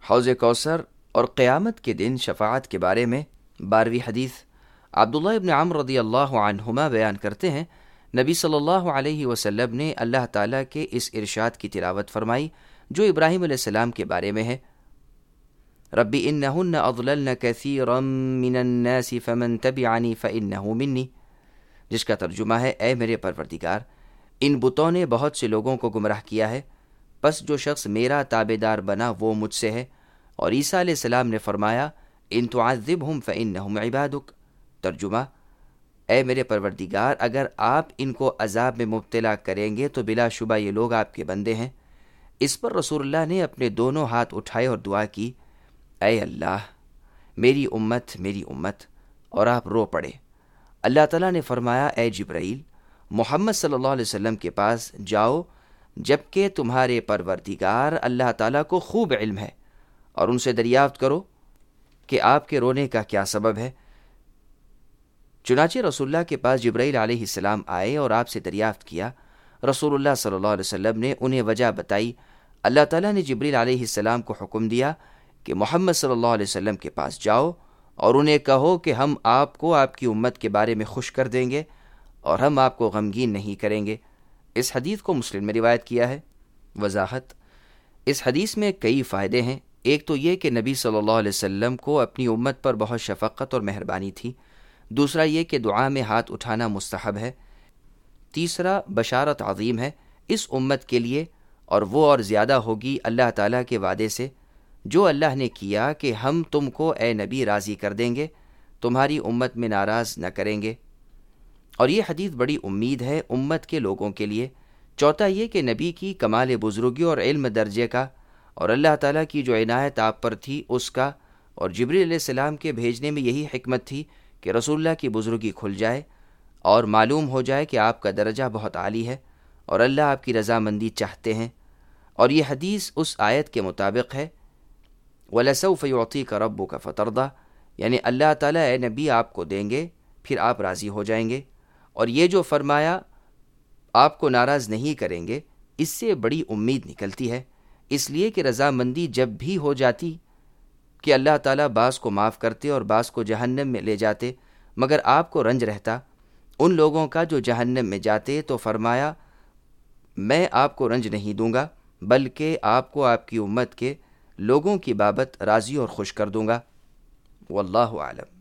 حوض کوثر اور قیامت کے دن شفاعت کے بارے میں 12ویں حدیث عبداللہ ابن عمرو رضی اللہ عنہما بیان کرتے ہیں، نبی صلی اللہ علیہ وسلم نے اللہ تعالیٰ کے اس ارشاد کی تلاوت فرمائی جو ابراہیم علیہ السلام کے بارے میں ہے، ربی انہن اضللن کثیرا من الناس فمن تبعنی فانہ منی، جس کا ترجمہ ہے، اے میرے پروردگار، ان بتوں نے بہت سے لوگوں کو گمراہ کیا ہے، پس جو شخص میرا تابع دار بنا وہ مجھ سے ہے۔ اور عیسیٰ علیہ السلام نے فرمایا، ان تعذبہم فانہم عبادک، ترجمہ، اے میرے پروردگار، اگر آپ ان کو عذاب میں مبتلا کریں گے تو بلا شبہ یہ لوگ آپ کے بندے ہیں۔ اس پر رسول اللہ نے اپنے دونوں ہاتھ اٹھائے اور دعا کی، اے اللہ، میری امت، اور آپ رو پڑے۔ اللہ تعالیٰ نے فرمایا، اے جبرائیل، محمد صلی اللہ علیہ وسلم کے پاس جاؤ جبکہ تمہارے پروردگار اللہ تعالیٰ کو خوب علم ہے، اور ان سے دریافت کرو کہ آپ کے رونے کا کیا سبب ہے۔ چنانچہ رسول اللہ کے پاس جبرائیل علیہ السلام آئے اور آپ سے دریافت کیا۔ رسول اللہ صلی اللہ علیہ وسلم نے انہیں وجہ بتائی۔ اللہ تعالیٰ نے جبرائیل علیہ السلام کو حکم دیا کہ محمد صلی اللہ علیہ وسلم کے پاس جاؤ اور انہیں کہو کہ ہم آپ کو آپ کی امت کے بارے میں خوش کر دیں گے اور ہم آپ کو غمگین نہیں کریں گے۔ اس حدیث کو مسلم میں روایت کیا ہے۔ وضاحت: اس حدیث میں کئی فائدے ہیں۔ ایک تو یہ کہ نبی صلی اللہ علیہ وسلم کو اپنی امت پر بہت شفقت اور مہربانی تھی۔ دوسرا یہ کہ دعا میں ہاتھ اٹھانا مستحب ہے۔ تیسرا، بشارت عظیم ہے اس امت کے لیے، اور وہ اور زیادہ ہوگی اللہ تعالیٰ کے وعدے سے جو اللہ نے کیا کہ ہم تم کو اے نبی راضی کر دیں گے، تمہاری امت میں ناراض نہ کریں گے۔ اور یہ حدیث بڑی امید ہے امت کے لوگوں کے لیے۔ چوتھا یہ کہ نبی کی کمال بزرگی اور علم درجے کا، اور اللہ تعالیٰ کی جو عنایت آپ پر تھی اس کا، اور جبریل علیہ السلام کے بھیجنے میں یہی حکمت تھی کہ رسول اللہ کی بزرگی کھل جائے اور معلوم ہو جائے کہ آپ کا درجہ بہت عالی ہے اور اللہ آپ کی رضامندی چاہتے ہیں۔ اور یہ حدیث اس آیت کے مطابق ہے، وَلَسَوْفَ يُعْطِيكَ رَبُّكَ فَتَرْضَىٰ، یعنی اللہ تعالیٰ اے نبی آپ کو دیں گے پھر آپ راضی ہو جائیں گے۔ اور یہ جو فرمایا آپ کو ناراض نہیں کریں گے، اس سے بڑی امید نکلتی ہے، اس لیے کہ رضامندی جب بھی ہو جاتی کہ اللہ تعالیٰ بعض کو معاف کرتے اور بعض کو جہنم میں لے جاتے، مگر آپ کو رنج رہتا ان لوگوں کا جو جہنم میں جاتے، تو فرمایا میں آپ کو رنج نہیں دوں گا بلکہ آپ کو آپ کی امت کے لوگوں کی بابت راضی اور خوش کر دوں گا۔ واللہ اعلم۔